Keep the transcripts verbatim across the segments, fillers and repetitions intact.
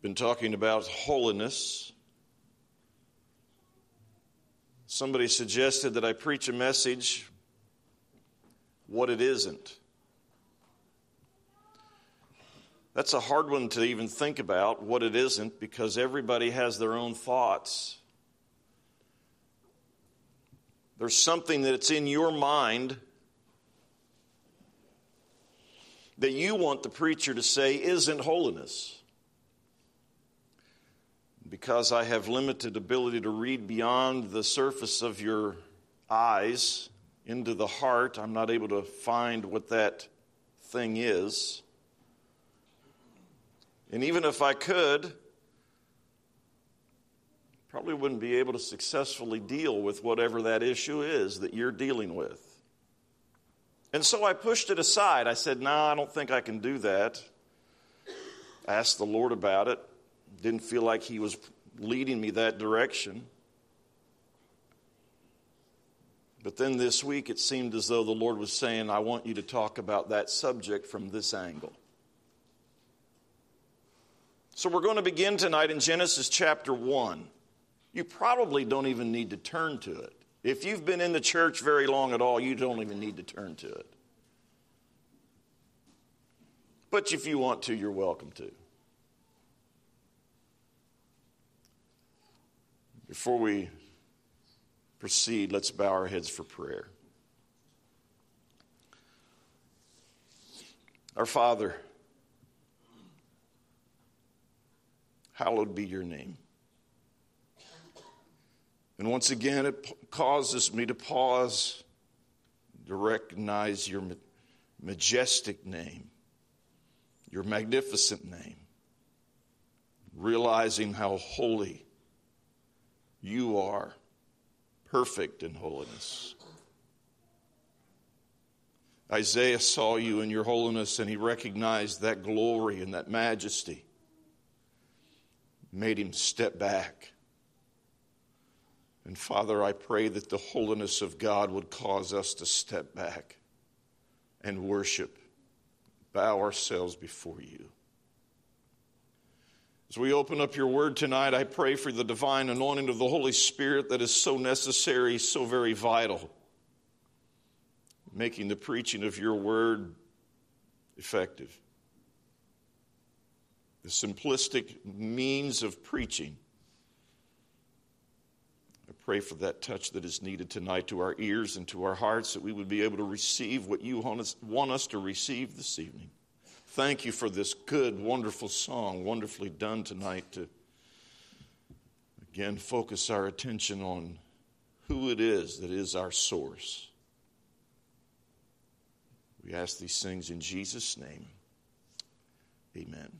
Been talking about holiness. Somebody suggested that I preach a message, what it isn't. That's a hard one to even think about, what it isn't, because everybody has their own thoughts. There's something that's in your mind that you want the preacher to say isn't holiness. Because I have limited ability to read beyond the surface of your eyes into the heart, I'm not able to find what that thing is. And even if I could, probably wouldn't be able to successfully deal with whatever that issue is that you're dealing with. And so I pushed it aside. I said, no, nah, I don't think I can do that. I asked the Lord about it. Didn't feel like he was leading me that direction. But then this week it seemed as though the Lord was saying, I want you to talk about that subject from this angle. So we're going to begin tonight in Genesis chapter one. You probably don't even need to turn to it. If you've been in the church very long at all, you don't even need to turn to it. But if you want to, you're welcome to. Before we proceed, let's bow our heads for prayer. Our Father, hallowed be your name. And once again, it causes me to pause, to recognize your majestic name, your magnificent name, realizing how holy you are, perfect in holiness. Isaiah saw you in your holiness, and he recognized that glory and that majesty. Made him step back. And Father, I pray that the holiness of God would cause us to step back and worship, bow ourselves before you. As we open up your word tonight, I pray for the divine anointing of the Holy Spirit that is so necessary, so very vital, making the preaching of your word effective. The simplistic means of preaching. I pray for that touch that is needed tonight to our ears and to our hearts, that we would be able to receive what you want us, want us to receive this evening. Thank you for this good, wonderful song, wonderfully done tonight, to again focus our attention on who it is that is our source. We ask these things in Jesus' name. Amen.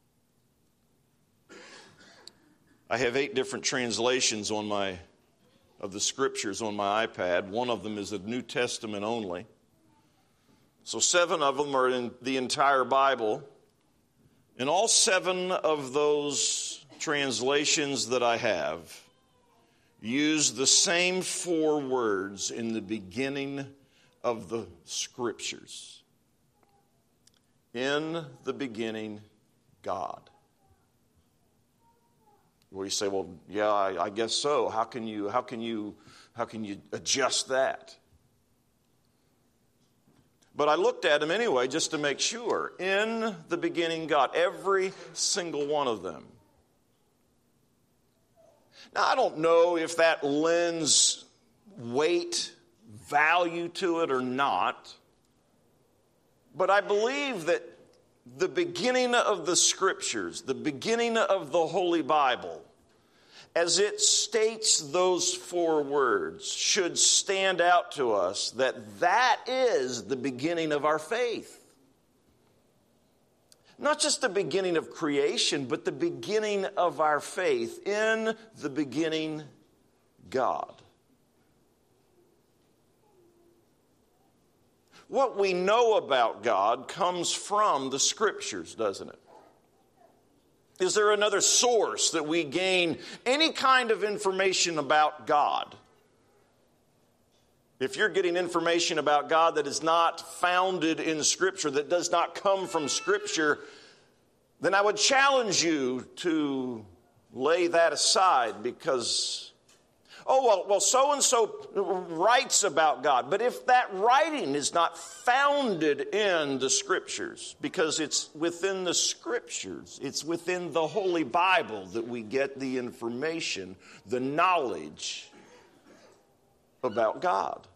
I have eight different translations on my of the scriptures on my iPad. One of them is the New Testament only. So seven of them are in the entire Bible. And all seven of those translations that I have use the same four words in the beginning of the scriptures. In the beginning, God. Well, you say, well, yeah, I, I guess so. How can you, how can you, how can you adjust that? But I looked at them anyway just to make sure. In the beginning, God. Every single one of them. Now, I don't know if that lends weight, value to it or not. But I believe that the beginning of the Scriptures, the beginning of the Holy Bible, as it states those four words, should stand out to us that that is the beginning of our faith. Not just the beginning of creation, but the beginning of our faith. In the beginning, God. What we know about God comes from the Scriptures, doesn't it? Is there another source that we gain any kind of information about God? If you're getting information about God that is not founded in Scripture, that does not come from Scripture, then I would challenge you to lay that aside because, oh, well, well, so-and-so writes about God. But if that writing is not founded in the Scriptures, because it's within the Scriptures, it's within the Holy Bible that we get the information, the knowledge about God.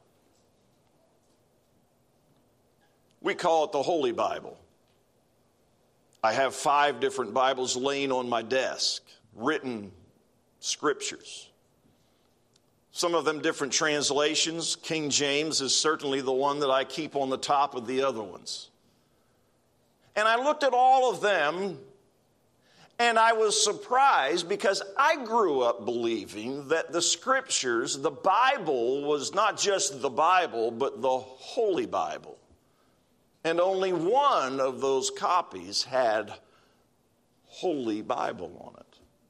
We call it the Holy Bible. I have five different Bibles laying on my desk, written scriptures. Some of them different translations. King James is certainly the one that I keep on the top of the other ones. And I looked at all of them, and I was surprised because I grew up believing that the Scriptures, the Bible, was not just the Bible, but the Holy Bible. And only one of those copies had Holy Bible on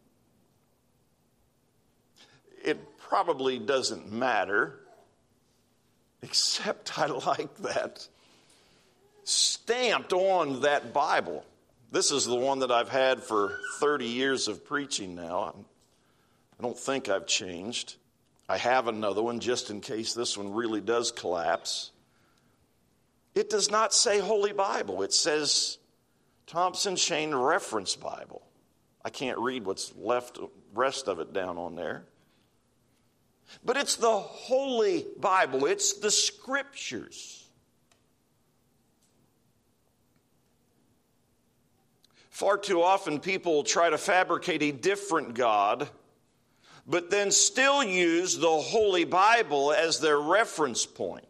it. It probably doesn't matter, except I like that stamped on that Bible. This is the one that I've had for thirty years of preaching now. I don't think I've changed. I have another one just in case this one really does collapse. It does not say Holy Bible. It says Thompson Chain Reference Bible. I can't read what's left, rest of it down on there. But it's the Holy Bible. It's the Scriptures. Far too often people try to fabricate a different God, but then still use the Holy Bible as their reference point.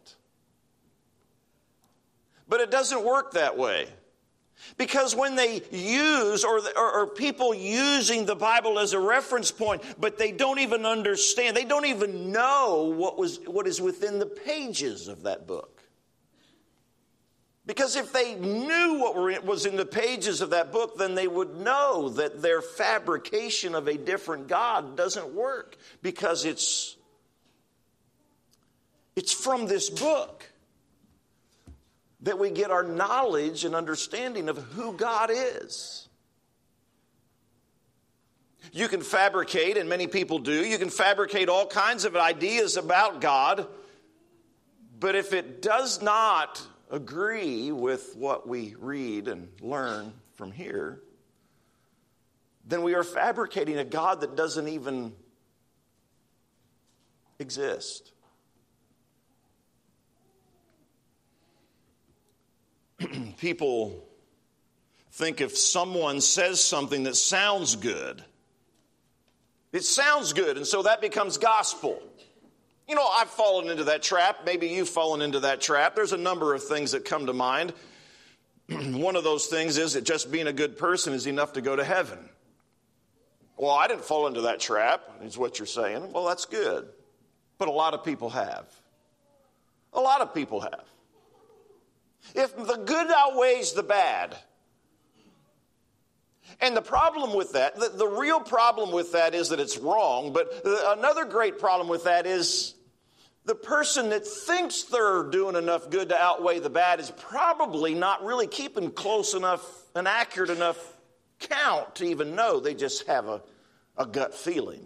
But it doesn't work that way. Because when they use, or, or, or people using the Bible as a reference point, but they don't even understand, they don't even know what was what is within the pages of that book. Because if they knew what were in, was in the pages of that book, then they would know that their fabrication of a different God doesn't work. Because it's, it's from this book that we get our knowledge and understanding of who God is. You can fabricate, and many people do, you can fabricate all kinds of ideas about God, but if it does not agree with what we read and learn from here, then we are fabricating a God that doesn't even exist. People think if someone says something that sounds good, it sounds good, and so that becomes gospel. You know, I've fallen into that trap. Maybe you've fallen into that trap. There's a number of things that come to mind. One of those things is that just being a good person is enough to go to heaven. Well, I didn't fall into that trap, is what you're saying. Well, that's good. But a lot of people have. A lot of people have. If the good outweighs the bad, and the problem with that, the, the real problem with that is that it's wrong, but the, another great problem with that is the person that thinks they're doing enough good to outweigh the bad is probably not really keeping close enough and accurate enough count to even know. They just have a, a gut feeling.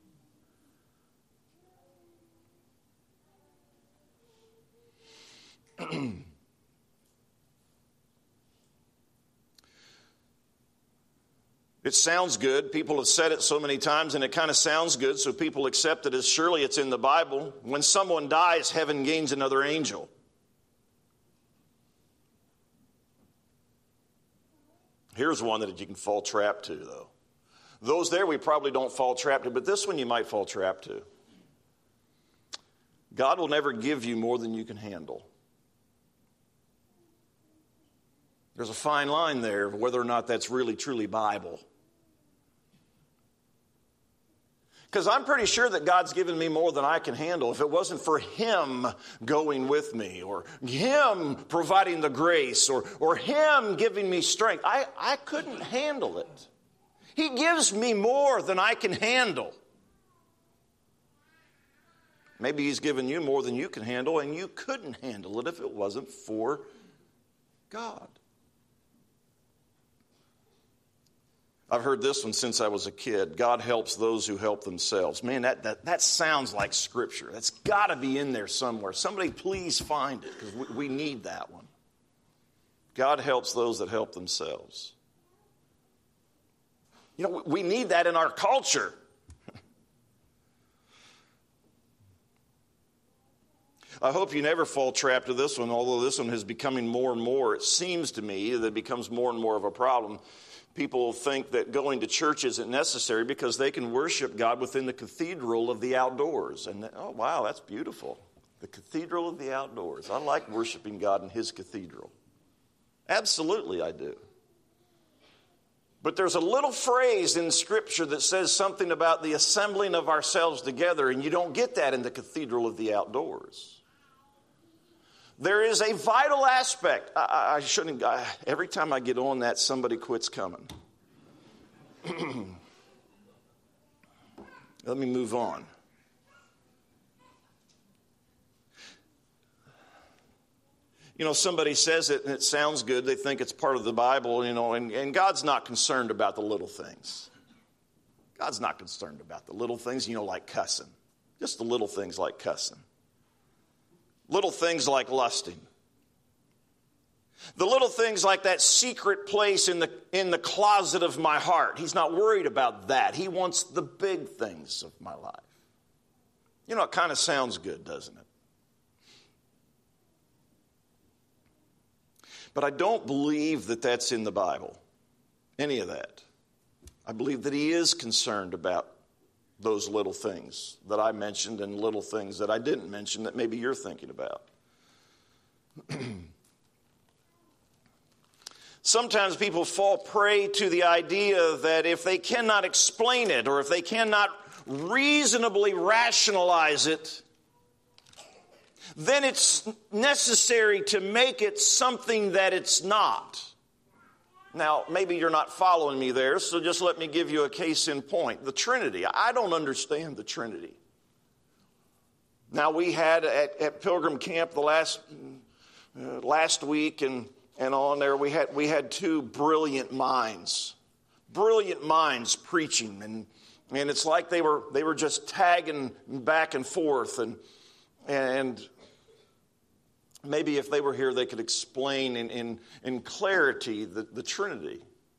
It sounds good. People have said it so many times, and it kind of sounds good, so people accept it as surely it's in the Bible. When someone dies, heaven gains another angel. Here's one that you can fall trap to, though. Those there we probably don't fall trap to, but this one you might fall trap to. God will never give you more than you can handle. There's a fine line there of whether or not that's really, truly Bible. Because I'm pretty sure that God's given me more than I can handle. If it wasn't for Him going with me, or Him providing the grace, or, or Him giving me strength, I, I couldn't handle it. He gives me more than I can handle. Maybe He's given you more than you can handle, and you couldn't handle it if it wasn't for God. I've heard this one since I was a kid. God helps those who help themselves. Man, that, that, that sounds like Scripture. That's got to be in there somewhere. Somebody please find it, because we, we need that one. God helps those that help themselves. You know, we need that in our culture. I hope you never fall trap to this one, although this one is becoming more and more, it seems to me, that it becomes more and more of a problem. People think that going to church isn't necessary because they can worship God within the cathedral of the outdoors. And, oh, wow, that's beautiful. The cathedral of the outdoors. I like worshiping God in His cathedral. Absolutely, I do. But there's a little phrase in Scripture that says something about the assembling of ourselves together, and you don't get that in the cathedral of the outdoors. There is a vital aspect. I, I shouldn't, I, every time I get on that, somebody quits coming. Let me move on. You know, somebody says it and it sounds good. They think it's part of the Bible, you know, and, and God's not concerned about the little things. God's not concerned about the little things, you know, like cussing. Just the little things like cussing. Little things like lusting. The little things like that secret place in the in the closet of my heart. He's not worried about that. He wants the big things of my life. You know, it kind of sounds good, doesn't it? But I don't believe that that's in the Bible, any of that. I believe that He is concerned about those little things that I mentioned and little things that I didn't mention that maybe you're thinking about. Sometimes people fall prey to the idea that if they cannot explain it or if they cannot reasonably rationalize it, then it's necessary to make it something that it's not. Now, maybe you're not following me there, so just let me give you a case in point. The Trinity. I don't understand the Trinity. Now, we had at, at Pilgrim Camp the last uh, last week and, and on there, we had we had two brilliant minds. Brilliant minds preaching. And, and it's like they were they were just tagging back and forth. And, and maybe if they were here, they could explain in, in, in clarity the, the Trinity.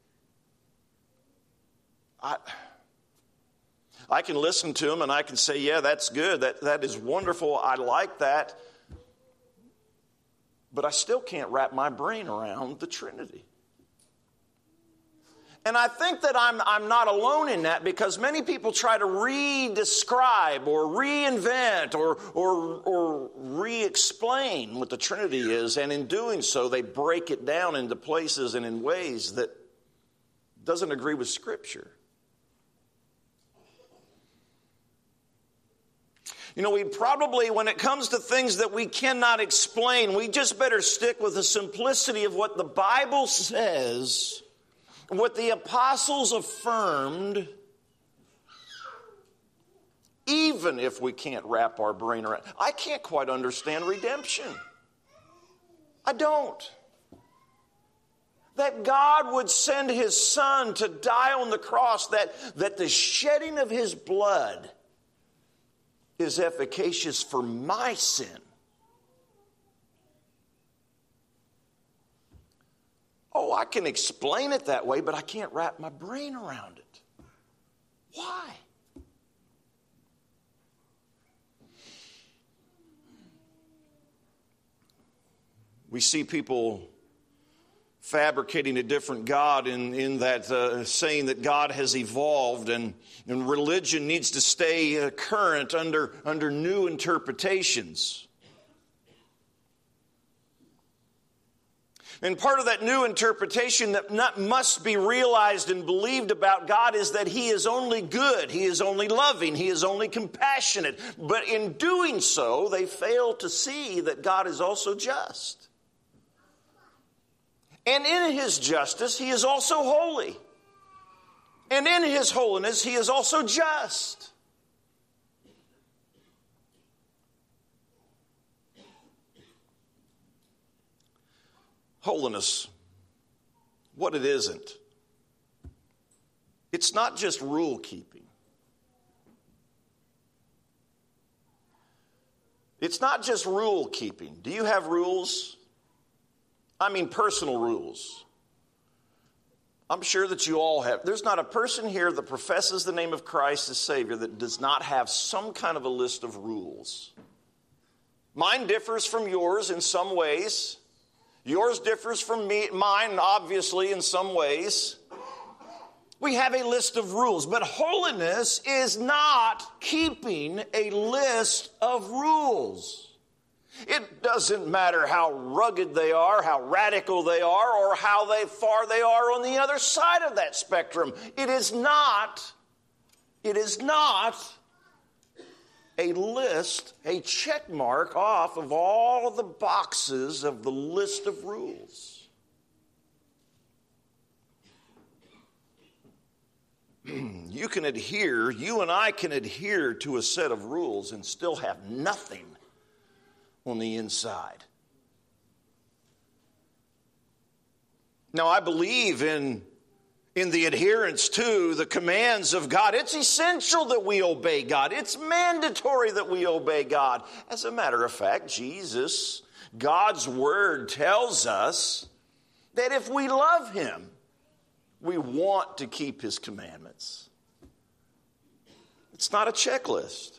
I, I can listen to them and I can say, yeah, that's good. That, that is wonderful. I like that. But I still can't wrap my brain around the Trinity. And I think that I'm, I'm not alone in that, because many people try to re-describe or reinvent or, or, or re-explain what the Trinity is. And in doing so, they break it down into places and in ways that doesn't agree with Scripture. You know, we probably, when it comes to things that we cannot explain, we just better stick with the simplicity of what the Bible says, what the apostles affirmed, even if we can't wrap our brain around. I can't quite understand redemption. I don't. That God would send His Son to die on the cross, that, that the shedding of His blood is efficacious for my sin. Oh, I can explain it that way, but I can't wrap my brain around it. Why? We see people fabricating a different God in, in that uh, saying that God has evolved and, and religion needs to stay uh, current under, under new interpretations. And part of that new interpretation that not, must be realized and believed about God is that He is only good, He is only loving, He is only compassionate. But in doing so, they fail to see that God is also just. And in His justice, He is also holy. And in His holiness, He is also just. Holiness, what it isn't. It's not just rule keeping. It's not just rule keeping. Do you have rules? I mean personal rules. I'm sure that you all have. There's not a person here that professes the name of Christ as Savior that does not have some kind of a list of rules. Mine differs from yours in some ways. Yours differs from me, mine, obviously, in some ways. We have a list of rules, but holiness is not keeping a list of rules. It doesn't matter how rugged they are, how radical they are, or how they far they are on the other side of that spectrum. It is not, it is not a list, a check mark off of all of the boxes of the list of rules. You can adhere, you and I can adhere to a set of rules and still have nothing on the inside. Now, I believe in, in the adherence to the commands of God. It's essential that we obey God. It's mandatory that we obey God. As a matter of fact, Jesus, God's word tells us that if we love him, we want to keep his commandments. It's not a checklist.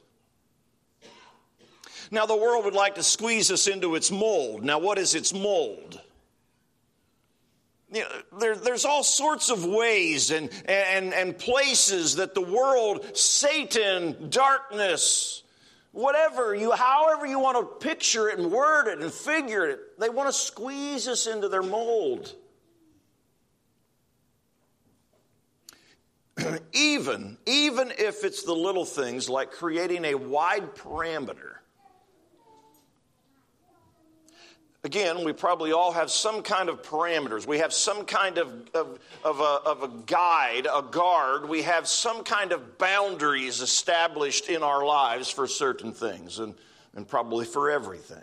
Now, the world would like to squeeze us into its mold. Now, what is its mold? You know, there, there's all sorts of ways and, and, and places that the world, Satan, darkness, whatever you, however you want to picture it and word it and figure it, they want to squeeze us into their mold. Even, even if it's the little things like creating a wide parameter. Again, we probably all have some kind of parameters. We have some kind of, of, of, a, of a guide, a guard. We have some kind of boundaries established in our lives for certain things and, and probably for everything.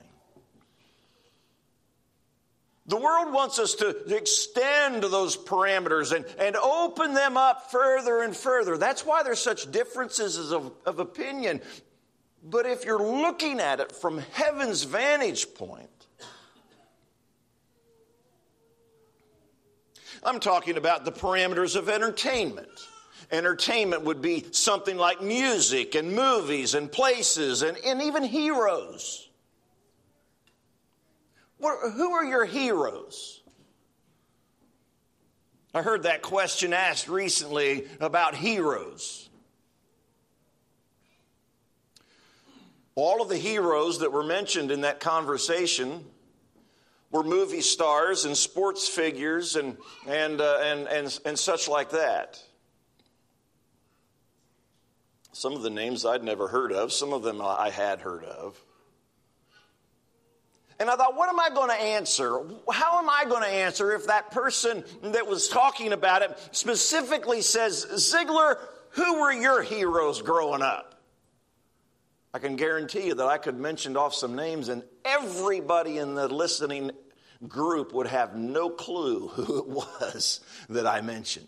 The world wants us to extend those parameters and, and open them up further and further. That's why there's such differences of, of opinion. But if you're looking at it from heaven's vantage point, I'm talking about the parameters of entertainment. Entertainment would be something like music and movies and places and, and even heroes. What, who are your heroes? I heard that question asked recently about heroes. All of the heroes that were mentioned in that conversation were movie stars and sports figures and and uh, and, and and such like that. Some of the names I'd never heard of, some of them I had heard of. And I thought, what am I going to answer? How am I going to answer if that person that was talking about it specifically says, Ziegler, who were your heroes growing up? I can guarantee you that I could mention off some names and everybody in the listening group would have no clue who it was that I mentioned.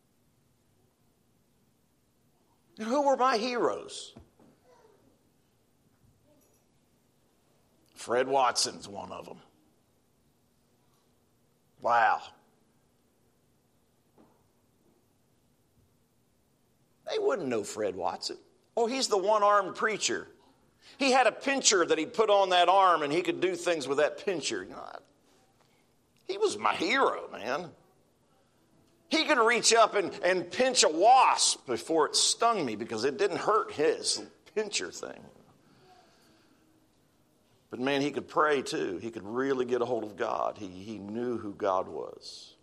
And who were my heroes? Fred Watson's one of them. Wow. They wouldn't know Fred Watson. Oh, he's the one-armed preacher. He had a pincher that he put on that arm, and he could do things with that pincher. You know, he was my hero, man. He could reach up and, and pinch a wasp before it stung me because it didn't hurt his pincher thing. But man, he could pray too. He could really get a hold of God. He, he knew who God was.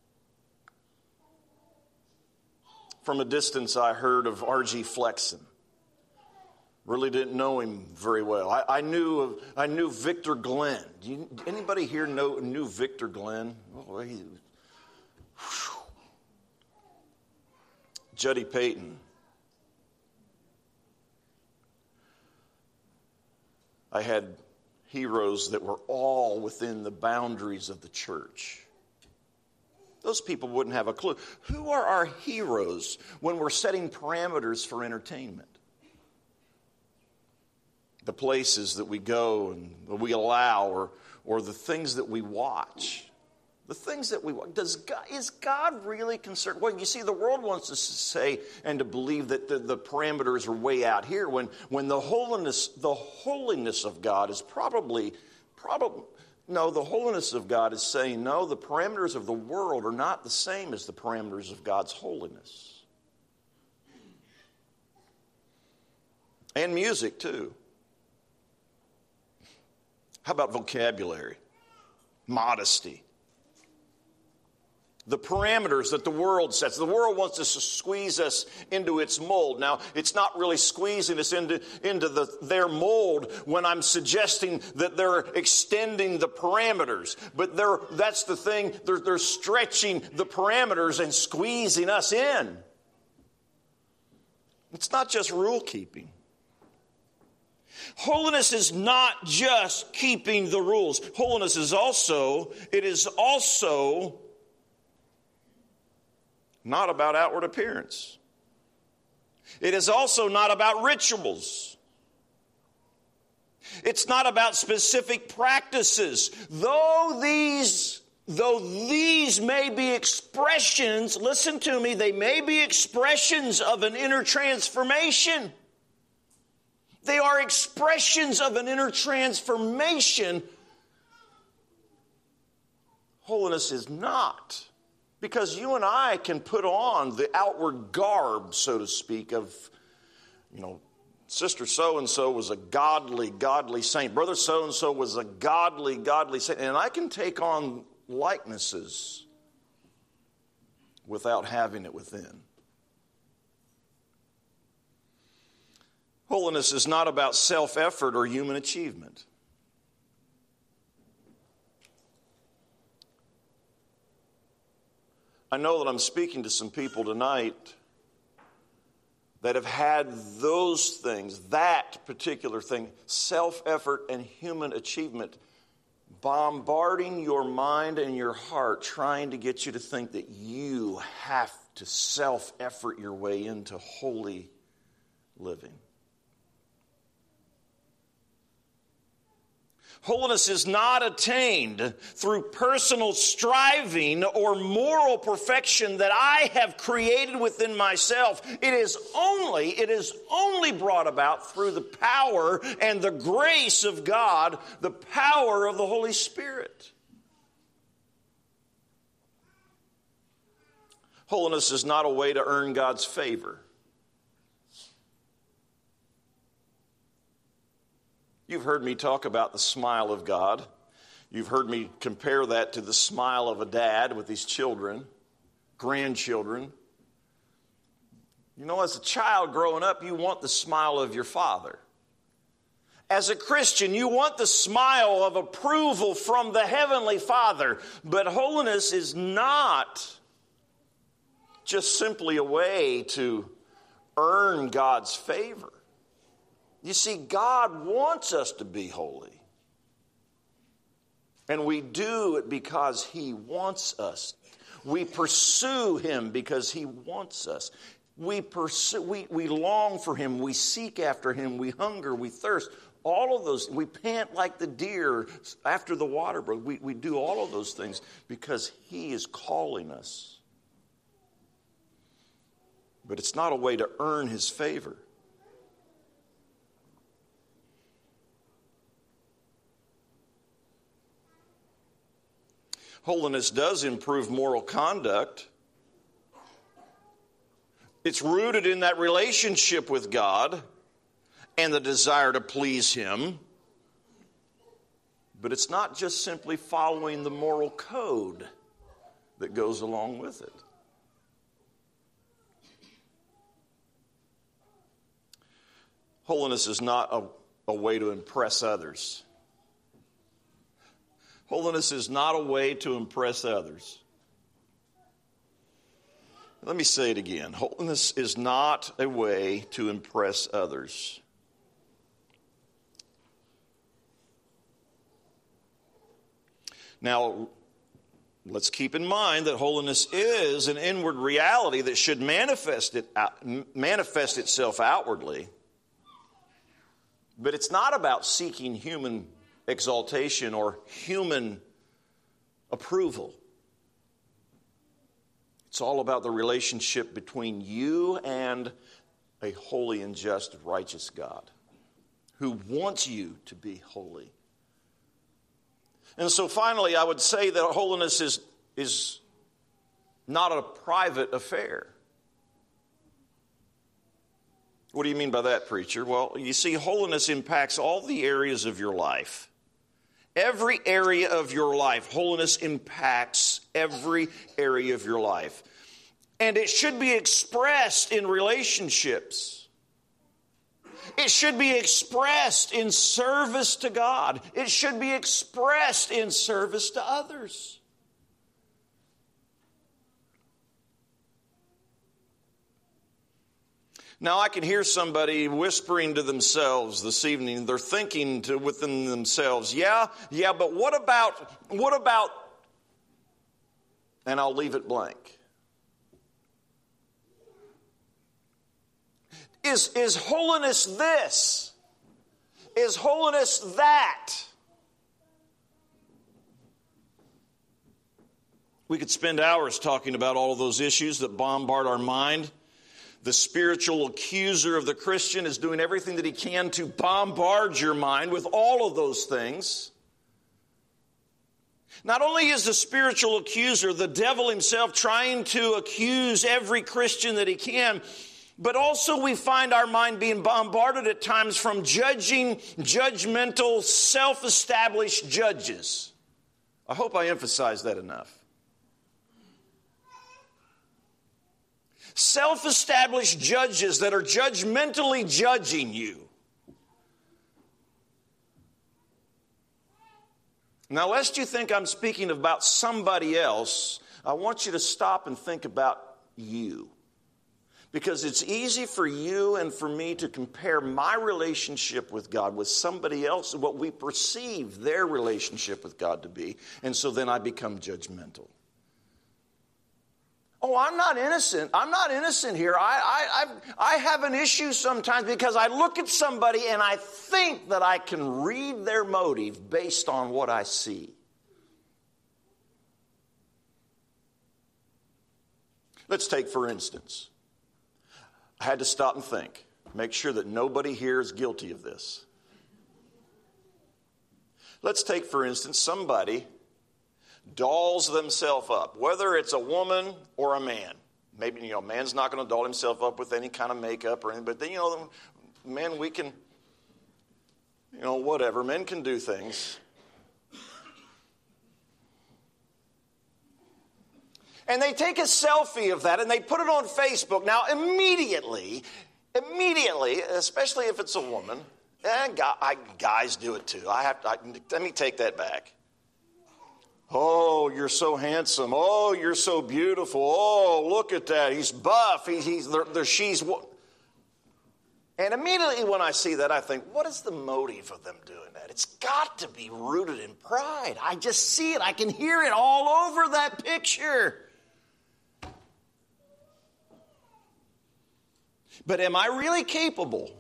From a distance, I heard of R G Flexen. Really didn't know him very well. I, I knew of, I knew Victor Glenn. Do you, anybody here know knew Victor Glenn? Oh, he, whew. Juddy Payton. I had heroes that were all within the boundaries of the church. Those people wouldn't have a clue. Who are our heroes when we're setting parameters for entertainment? The places that we go and that we allow, or, or the things that we watch. The things that we watch. Does God, is God really concerned? Well, you see, the world wants us to say and to believe that the, the parameters are way out here when, when the holiness, the holiness of God is probably, probably, no, the holiness of God is saying, no, the parameters of the world are not the same as the parameters of God's holiness. And music, too. How about vocabulary? Modesty. The parameters that the world sets. The world wants us to squeeze us into its mold. Now, it's not really squeezing us into, into the, their mold when I'm suggesting that they're extending the parameters. But they're, that's the thing. They're, they're stretching the parameters and squeezing us in. It's not just rule keeping. Holiness is not just keeping the rules. Holiness is also, it is also not about outward appearance. It is also not about rituals. It's not about specific practices. Though these, though these may be expressions, listen to me, they may be expressions of an inner transformation. They are expressions of an inner transformation. Holiness is not. Because you and I can put on the outward garb, so to speak, of, you know, Sister so-and-so was a godly, godly saint. Brother so-and-so was a godly, godly saint. And I can take on likenesses without having it within. Holiness is not about self-effort or human achievement. I know that I'm speaking to some people tonight that have had those things, that particular thing, self-effort and human achievement, bombarding your mind and your heart, trying to get you to think that you have to self-effort your way into holy living. Holiness is not attained through personal striving or moral perfection that I have created within myself. It is only, it is only brought about through the power and the grace of God, the power of the Holy Spirit. Holiness is not a way to earn God's favor. You've heard me talk about the smile of God. You've heard me compare that to the smile of a dad with his children, grandchildren. You know, as a child growing up, you want the smile of your father. As a Christian, you want the smile of approval from the Heavenly Father. But holiness is not just simply a way to earn God's favor. You see, God wants us to be holy. And we do it because He wants us. We pursue Him because He wants us. We pursue, we, we long for Him. We seek after Him. We hunger. We thirst. All of those, we pant like the deer after the water brook. We, we do all of those things because He is calling us. But it's not a way to earn His favor. Holiness does improve moral conduct. It's rooted in that relationship with God and the desire to please Him. But it's not just simply following the moral code that goes along with it. Holiness is not a, a way to impress others. Holiness is not a way to impress others. Let me say it again. Holiness is not a way to impress others. Now, let's keep in mind that holiness is an inward reality that should manifest it manifest itself outwardly. But it's not about seeking human exaltation or human approval. It's all about the relationship between you and a holy and just, righteous God who wants you to be holy. And so finally, I would say that holiness is, is not a private affair. What do you mean by that, preacher? Well, you see, holiness impacts all the areas of your life. Every area of your life, holiness impacts every area of your life. And it should be expressed in relationships. It should be expressed in service to God. It should be expressed in service to others. Now, I can hear somebody whispering to themselves this evening. They're thinking to within themselves, yeah, yeah, but what about, what about, and I'll leave it blank. Is, is holiness this? Is holiness that? We could spend hours talking about all of those issues that bombard our mind. The spiritual accuser of the Christian is doing everything that he can to bombard your mind with all of those things. Not only is the spiritual accuser, the devil himself, trying to accuse every Christian that he can, but also we find our mind being bombarded at times from judging, judgmental, self-established judges. I hope I emphasize that enough. Self-established judges that are judgmentally judging you. Now, lest you think I'm speaking about somebody else, I want you to stop and think about you. Because it's easy for you and for me to compare my relationship with God with somebody else, what we perceive their relationship with God to be. And so then I become judgmental. Oh, I'm not innocent. I'm not innocent here. I, I, I've, I have an issue sometimes because I look at somebody and I think that I can read their motive based on what I see. Let's take, for instance, I had to stop and think, make sure that nobody here is guilty of this. Let's take, for instance, somebody dolls themselves up, whether it's a woman or a man. Maybe, you know, a man's not going to doll himself up with any kind of makeup or anything, but then, you know, men, we can, you know, whatever. Men can do things. And they take a selfie of that and they put it on Facebook. Now, immediately, immediately, especially if it's a woman, and guys do it too. I have to, I, let me take that back. Oh, you're so handsome. Oh, you're so beautiful. Oh, look at that. He's buff. He, he's there, there, she's. And immediately when I see that, I think, what is the motive of them doing that? It's got to be rooted in pride. I just see it. I can hear it all over that picture. But am I really capable?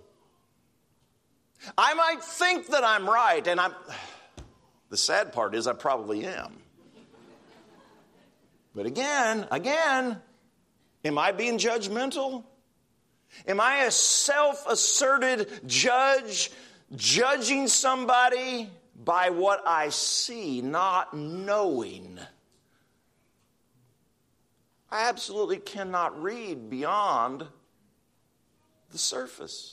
I might think that I'm right, and I'm. The sad part is I probably am. But again, again, am I being judgmental? Am I a self-asserted judge, judging somebody by what I see, not knowing? I absolutely cannot read beyond the surface.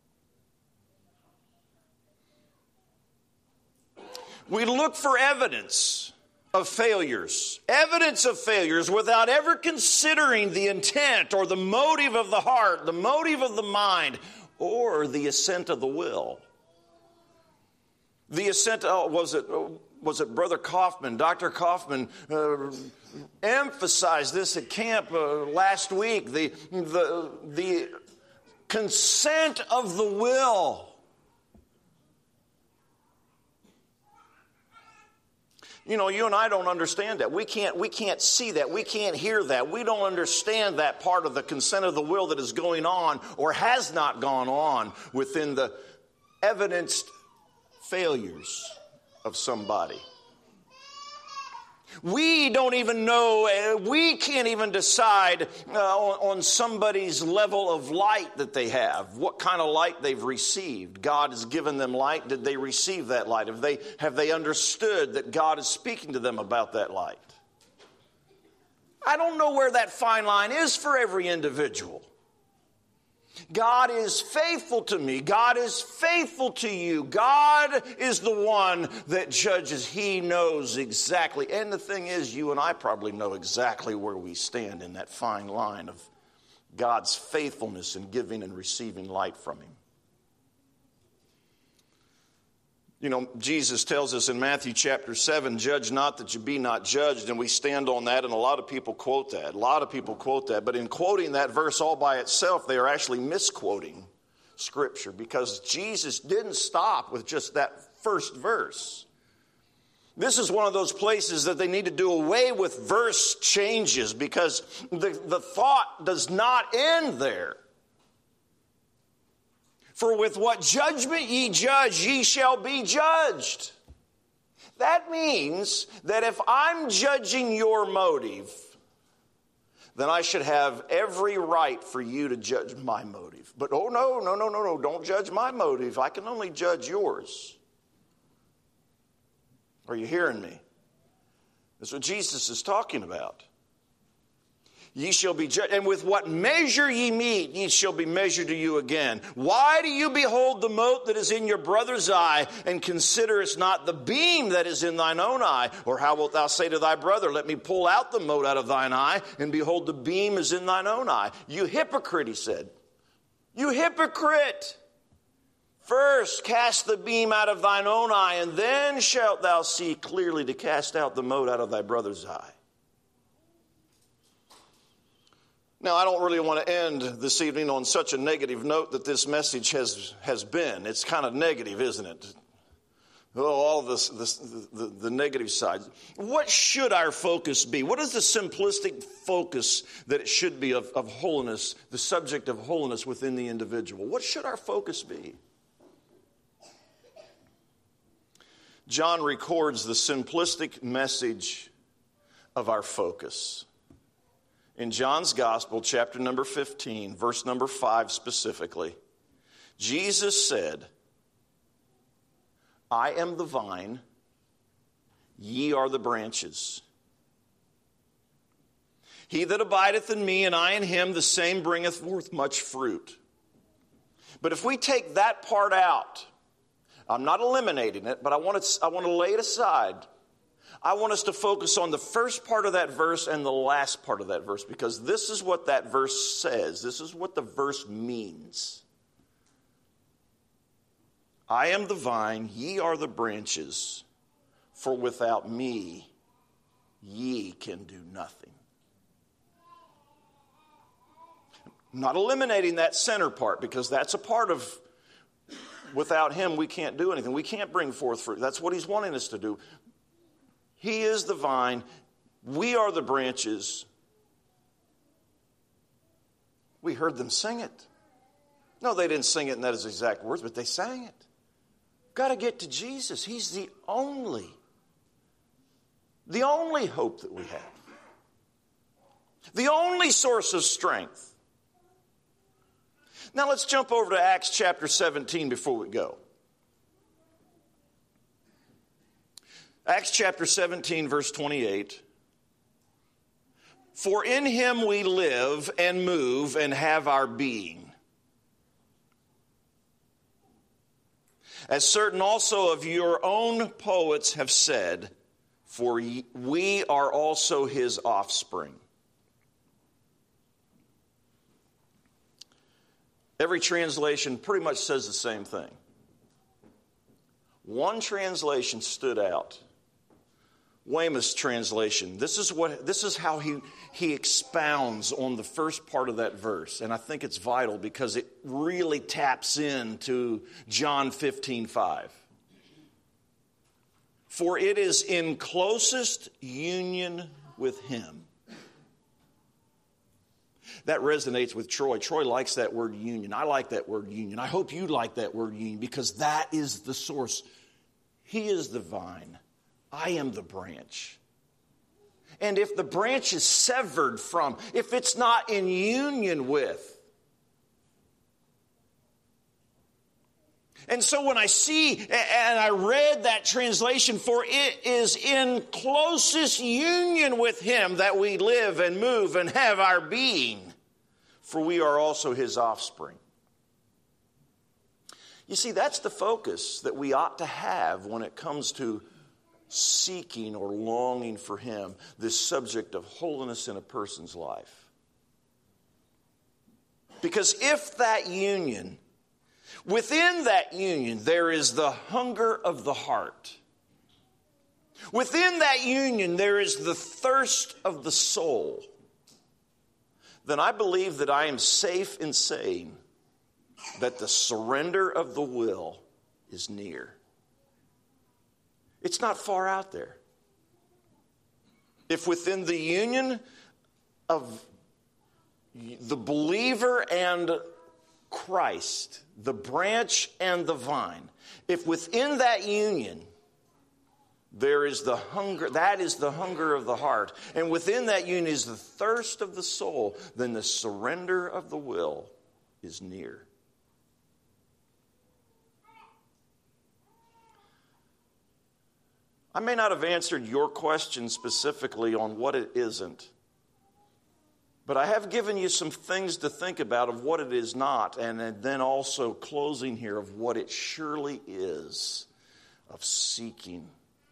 We look for evidence of failures, evidence of failures without ever considering the intent or the motive of the heart, the motive of the mind, or the assent of the will. The assent, oh, was it, was it Brother Kaufman, Doctor Kaufman, uh, emphasized this at camp uh, last week, the, the, the consent of the will. You know, you and I don't understand that. We can't, we can't see that. We can't hear that. We don't understand that part of the consent of the will that is going on or has not gone on within the evidenced failures of somebody. We don't even know, we can't even decide uh, on, on somebody's level of light that they have, what kind of light they've received. God has given them light. Did they receive that light? Have they, have they understood that God is speaking to them about that light? I don't know where that fine line is for every individual. God is faithful to me. God is faithful to you. God is the one that judges. He knows exactly. And the thing is, you and I probably know exactly where we stand in that fine line of God's faithfulness in giving and receiving light from Him. You know, Jesus tells us in Matthew chapter seven, judge not that you be not judged. And we stand on that, and a lot of people quote that. A lot of people quote that. But in quoting that verse all by itself, they are actually misquoting Scripture, because Jesus didn't stop with just that first verse. This is one of those places that they need to do away with verse changes, because the, the thought does not end there. For with what judgment ye judge, ye shall be judged. That means that if I'm judging your motive, then I should have every right for you to judge my motive. But oh no, no, no, no, no, don't judge my motive. I can only judge yours. Are you hearing me? That's what Jesus is talking about. Ye shall be judged, and with what measure ye meet, ye shall be measured to you again. Why do you behold the mote that is in your brother's eye, and considerest not the beam that is in thine own eye? Or how wilt thou say to thy brother, let me pull out the mote out of thine eye, and behold, the beam is in thine own eye? You hypocrite, he said. You hypocrite! First cast the beam out of thine own eye, and then shalt thou see clearly to cast out the mote out of thy brother's eye. Now, I don't really want to end this evening on such a negative note that this message has, has been. It's kind of negative, isn't it? Oh, all this, this the, the negative side. What should our focus be? What is the simplistic focus that it should be of, of holiness, the subject of holiness within the individual? What should our focus be? John records the simplistic message of our focus. In John's Gospel, chapter number fifteen, verse number five specifically, Jesus said, I am the vine, ye are the branches. He that abideth in me, and I in him, the same bringeth forth much fruit. But if we take that part out, I'm not eliminating it, but I want to, I want to lay it aside. I want us to focus on the first part of that verse and the last part of that verse, because this is what that verse says. This is what the verse means. I am the vine, ye are the branches, for without me ye can do nothing. I'm not eliminating that center part, because that's a part of without him we can't do anything. We can't bring forth fruit. That's what he's wanting us to do. He is the vine. We are the branches. We heard them sing it. No, they didn't sing it in those exact words, but they sang it. Got to get to Jesus. He's the only, the only hope that we have. The only source of strength. Now let's jump over to Acts chapter seventeen before we go. Acts chapter seventeen, verse twenty-eight. For in him we live and move and have our being. As certain also of your own poets have said, for we are also his offspring. Every translation pretty much says the same thing. One translation stood out. Weymouth's translation. This is what. This is how he, he expounds on the first part of that verse. And I think it's vital because it really taps into John fifteen five. For it is in closest union with him. That resonates with Troy. Troy likes that word union. I like that word union. I hope you like that word union, because that is the source. He is the vine. I am the branch. And if the branch is severed from, if it's not in union with. And so when I see, and I read that translation, for it is in closest union with him that we live and move and have our being, for we are also his offspring. You see, that's the focus that we ought to have when it comes to seeking or longing for him, this subject of holiness in a person's life. Because if that union, within that union, there is the hunger of the heart. Within that union, there is the thirst of the soul. Then I believe that I am safe in saying that the surrender of the will is near. It's not far out there. If within the union of the believer and Christ, the branch and the vine, if within that union there is the hunger, that is the hunger of the heart, and within that union is the thirst of the soul, then the surrender of the will is near. I may not have answered your question specifically on what it isn't, but I have given you some things to think about of what it is not, and then also closing here of what it surely is, of seeking.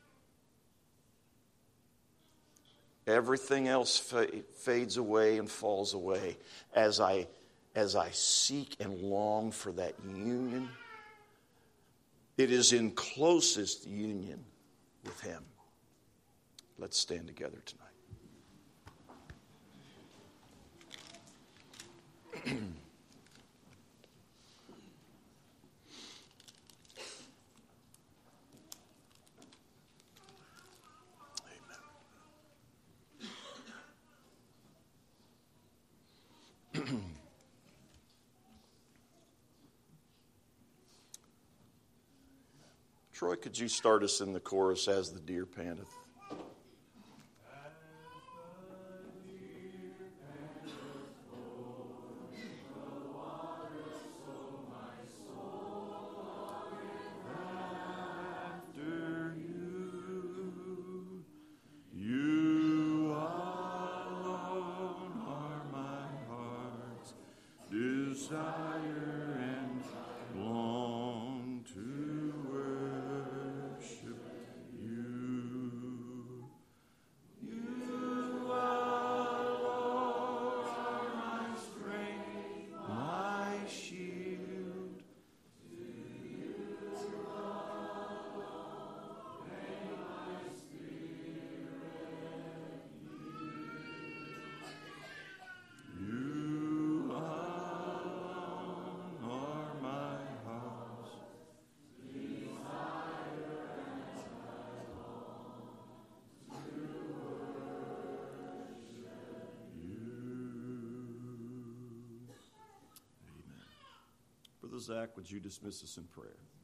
Everything else fades away and falls away as I, as I seek and long for that union. It is in closest union with him. Let's stand together tonight. Troy, could you start us in the chorus, As the Deer Panteth? Brother Zach, would you dismiss us in prayer?